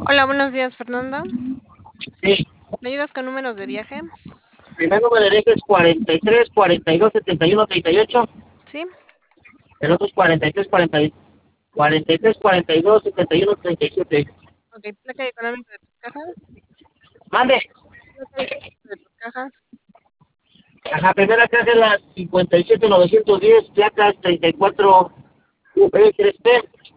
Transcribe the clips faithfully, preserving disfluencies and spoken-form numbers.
Hola, buenos días, Fernando. Sí, ¿Me ayudas con números de viaje? primer número de eje es cuarenta y tres, cuarenta y dos, setenta y uno, treinta y ocho. Sí. El otro es cuarenta y tres, cuarenta, cuarenta y tres, cuarenta y dos, setenta y uno, treinta y siete. Ok, placa y económico de tus cajas. Mande. Placa y económico de tus cajas. Ajá, primera caja es la cincuenta y siete novecientos diez, placas treinta y cuatro U B tres P.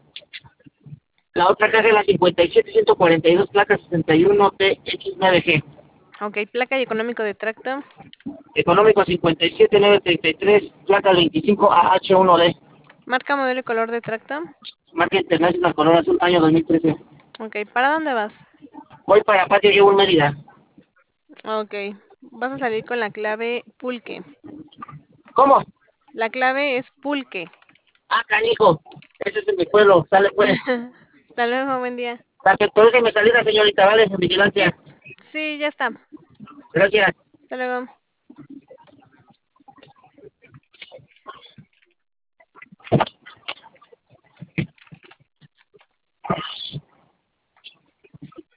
La otra caja es la cincuenta y siete ciento cuarenta y dos, placas sesenta y uno T X nueve G. Ok, placa y económico de tracto. Económico cincuenta y siete novecientos treinta y tres, placas veinticinco A H uno D. Marca, modelo y color de tracto. Marca International color azul, año dos mil trece. Ok, ¿para dónde vas? Voy para Patio Llevo Mérida. Ok, vas a salir con la clave pulque. ¿Cómo? La clave es pulque. Ah, canijo. Ese es en mi pueblo. Sale pues. Hasta luego, buen día. Para que autorice mi salida, señorita, vale, en Sí, vigilancia. sí, ya está. Gracias. Hasta luego.